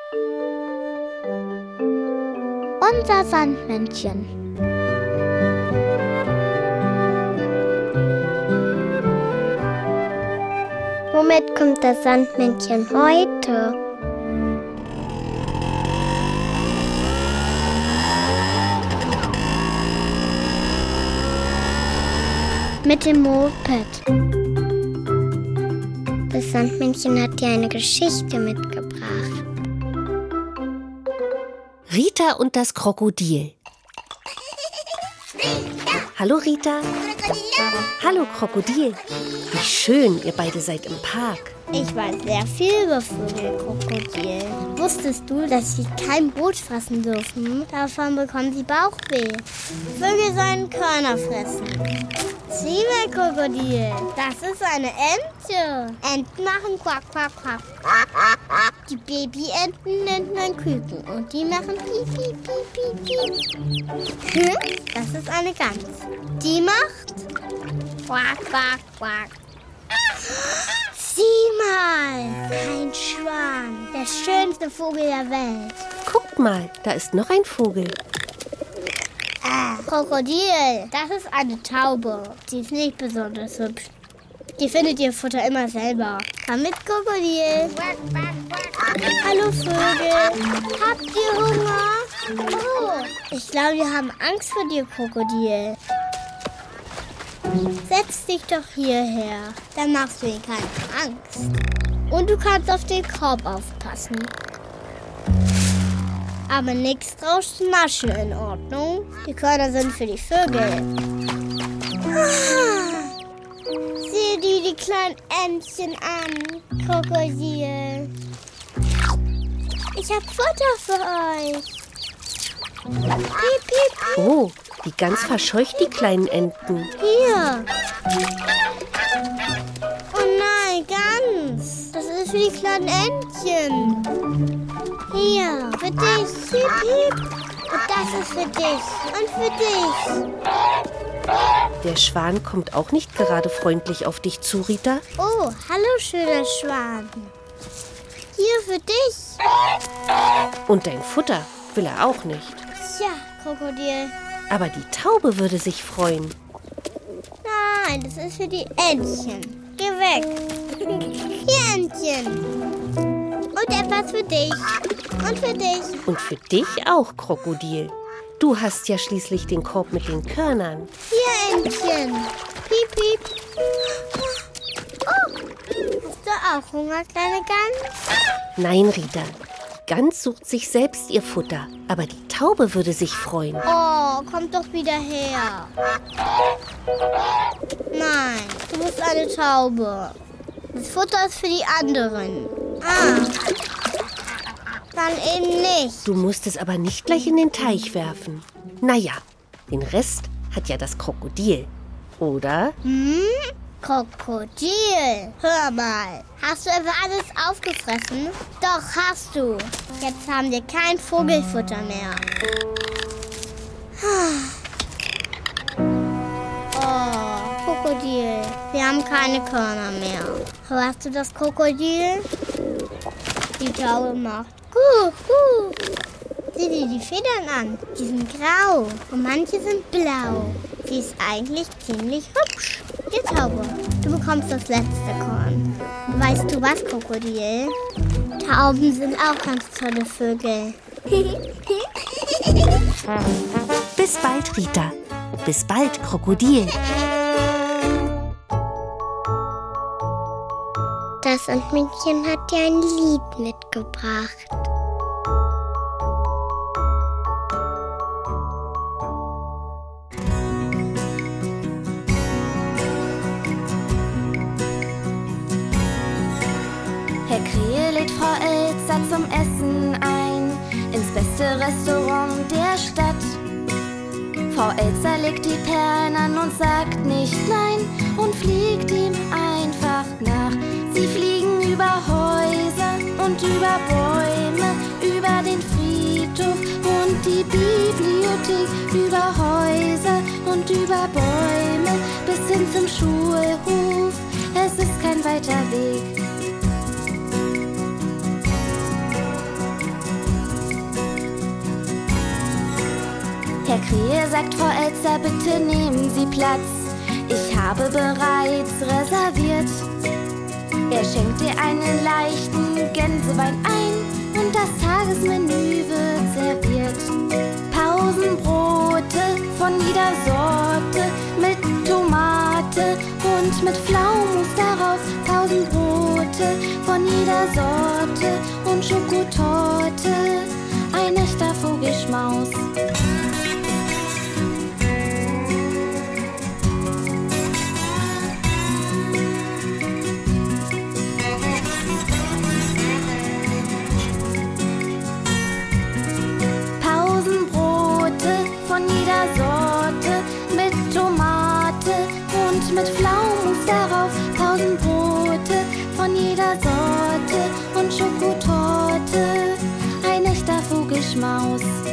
Unser Sandmännchen. Womit kommt das Sandmännchen heute? Mit dem Moped. Das Sandmännchen hat dir eine Geschichte mitgebracht. Rita und das Krokodil. Hallo Rita. Hallo Krokodil. Wie schön, ihr beide seid im Park. Ich weiß sehr viel über Vögel, Krokodil. Wusstest du, dass sie kein Brot fressen dürfen? Davon bekommen sie Bauchweh. Vögel sollen Körner fressen. Sieh mal, Krokodil, das ist eine Ente. Enten machen Quack, Quack, Quack. Die Babyenten nennt man Küken und die machen Piep, Piep, Piep, Piep, Piep. Das ist eine Gans. Die macht Quack, Quack, Quack. Sieh mal, ein Schwan, der schönste Vogel der Welt. Guckt mal, da ist noch ein Vogel. Krokodil, das ist eine Taube. Die ist nicht besonders hübsch. Die findet ihr Futter immer selber. Komm mit, Krokodil. Hallo Vögel, habt ihr Hunger? Oh, ich glaube, wir haben Angst vor dir, Krokodil. Setz dich doch hierher, dann machst du ihr keine Angst. Und du kannst auf den Korb aufpassen. Aber nichts draus naschen, in Ordnung? Die Körner sind für die Vögel. Sieh dir die kleinen Entchen an, Krokodil. Ich hab Futter für euch. Piep, piep, piep. Oh, die Gans verscheucht die kleinen Enten. Hier. Oh nein, Gans. Das ist für die kleinen Entchen. Hier, für dich. Piep, piep. Und das ist für dich. Und für dich. Der Schwan kommt auch nicht gerade freundlich auf dich zu, Rita. Oh, hallo, schöner Schwan. Hier für dich. Und dein Futter will er auch nicht. Tja, Krokodil. Aber die Taube würde sich freuen. Nein, das ist für die Entchen. Geh weg. Hier, Entchen. Und etwas für dich. Und für dich. Und für dich auch, Krokodil. Du hast ja schließlich den Korb mit den Körnern. Hier, Entchen. Piep, piep. Oh, hast du auch Hunger, kleine Gans? Nein, Rita. Die Gans sucht sich selbst ihr Futter. Aber die Taube würde sich freuen. Oh, komm doch wieder her. Nein, du bist eine Taube. Das Futter ist für die anderen. Dann eben nicht. Du musst es aber nicht gleich in den Teich werfen. Naja, den Rest hat ja das Krokodil. Oder? Krokodil, hör mal. Hast du etwa alles aufgefressen? Doch, hast du. Jetzt haben wir kein Vogelfutter mehr. Oh, Krokodil, wir haben keine Körner mehr. Hörst du das, Krokodil? Die Taube macht Sieh dir die Federn an. Die sind grau und manche sind blau. Sie ist eigentlich ziemlich hübsch. Die Taube, du bekommst das letzte Korn. Weißt du was, Krokodil? Tauben sind auch ganz tolle Vögel. Bis bald, Rita. Bis bald, Krokodil. Das Sandmännchen hat dir ein Lied mitgebracht. Herr Krähe lädt Frau Elster zum Essen ein, ins beste Restaurant der Stadt. Frau Elster legt die Perlen an und sagt nicht nein und fliegt ihm einfach nach. Sie fliegen über Häuser und über Bäume, über den Friedhof und die Bibliothek, über Häuser und über Bäume bis hin zum Schulhof. Es ist kein weiter Weg. Herr Krähe sagt, Frau Elster, bitte nehmen Sie Platz. Ich habe bereits reserviert. Er schenkt dir einen leichten Gänsewein ein und das Tagesmenü wird serviert. Pausenbrote von jeder Sorte mit Tomate und mit Pflaumus darauf. Pausenbrote von jeder Sorte und Schokotorte. Ein echter Vogelschmaus. Von jeder Sorte mit Tomate und mit Pflaumus darauf. Pausenbrote von jeder Sorte und Schokotorte. Ein echter Vogelschmaus.